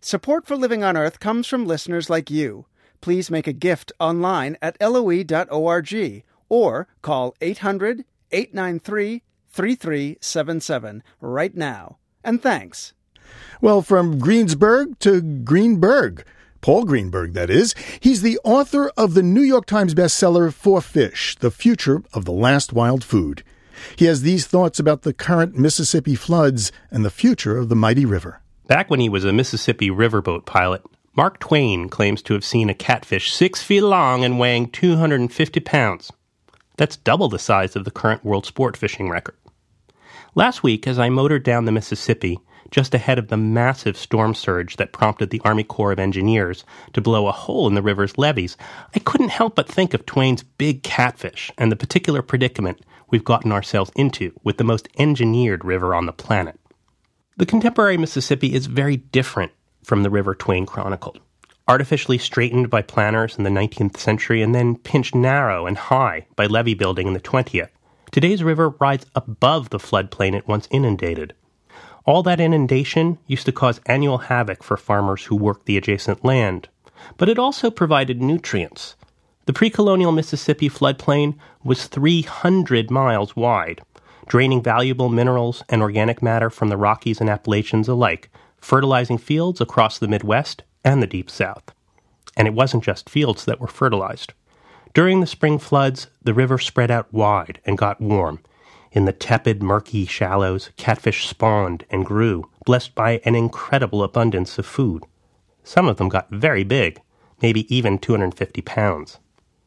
Support for Living on Earth comes from listeners like you. Please make a gift online at LOE.org or call 800-893-3377 right now. And thanks. Well, from Greensburg to Greenberg. Paul Greenberg, that is. He's the author of the New York Times bestseller, 4 Fish, The Future of the Last Wild Food. He has these thoughts about the current Mississippi floods and the future of the mighty river. Back when he was a Mississippi riverboat pilot, Mark Twain claims to have seen a catfish 6 feet long and weighing 250 pounds. That's double the size of the current world sport fishing record. Last week, as I motored down the Mississippi, just ahead of the massive storm surge that prompted the Army Corps of Engineers to blow a hole in the river's levees, I couldn't help but think of Twain's big catfish and the particular predicament we've gotten ourselves into with the most engineered river on the planet. The contemporary Mississippi is very different from the river Twain chronicled. Artificially straightened by planners in the 19th century and then pinched narrow and high by levee building in the 20th, today's river rides above the floodplain it once inundated. All that inundation used to cause annual havoc for farmers who worked the adjacent land, but it also provided nutrients. The pre-colonial Mississippi floodplain was 300 miles wide, draining valuable minerals and organic matter from the Rockies and Appalachians alike, fertilizing fields across the Midwest and the Deep South. And it wasn't just fields that were fertilized. During the spring floods, the river spread out wide and got warm. In the tepid, murky shallows, catfish spawned and grew, blessed by an incredible abundance of food. Some of them got very big, maybe even 250 pounds.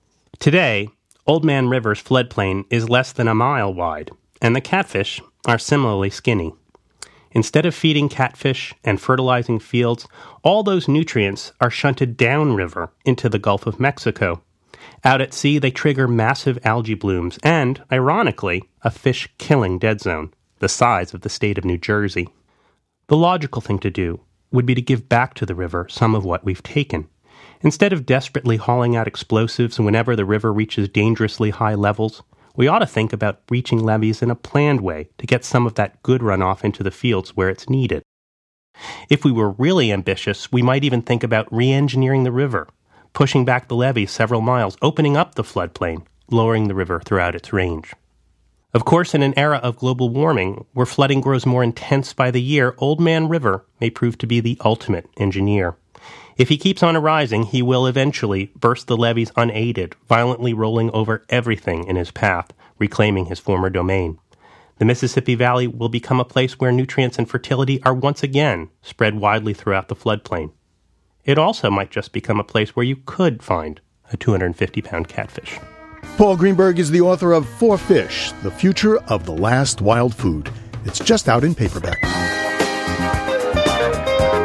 Today, Old Man River's floodplain is less than a mile wide, and the catfish are similarly skinny. Instead of feeding catfish and fertilizing fields, all those nutrients are shunted downriver into the Gulf of Mexico. Out at sea, they trigger massive algae blooms and, ironically, a fish-killing dead zone, the size of the state of New Jersey. The logical thing to do would be to give back to the river some of what we've taken. Instead of desperately hauling out explosives whenever the river reaches dangerously high levels, we ought to think about breaching levees in a planned way to get some of that good runoff into the fields where it's needed. If we were really ambitious, we might even think about re-engineering the river, pushing back the levee several miles, opening up the floodplain, lowering the river throughout its range. Of course, in an era of global warming, where flooding grows more intense by the year, Old Man River may prove to be the ultimate engineer. If he keeps on arising, he will eventually burst the levees unaided, violently rolling over everything in his path, reclaiming his former domain. The Mississippi Valley will become a place where nutrients and fertility are once again spread widely throughout the floodplain. It also might just become a place where you could find a 250-pound catfish. Paul Greenberg is the author of 4 Fish, The Future of the Last Wild Food. It's just out in paperback.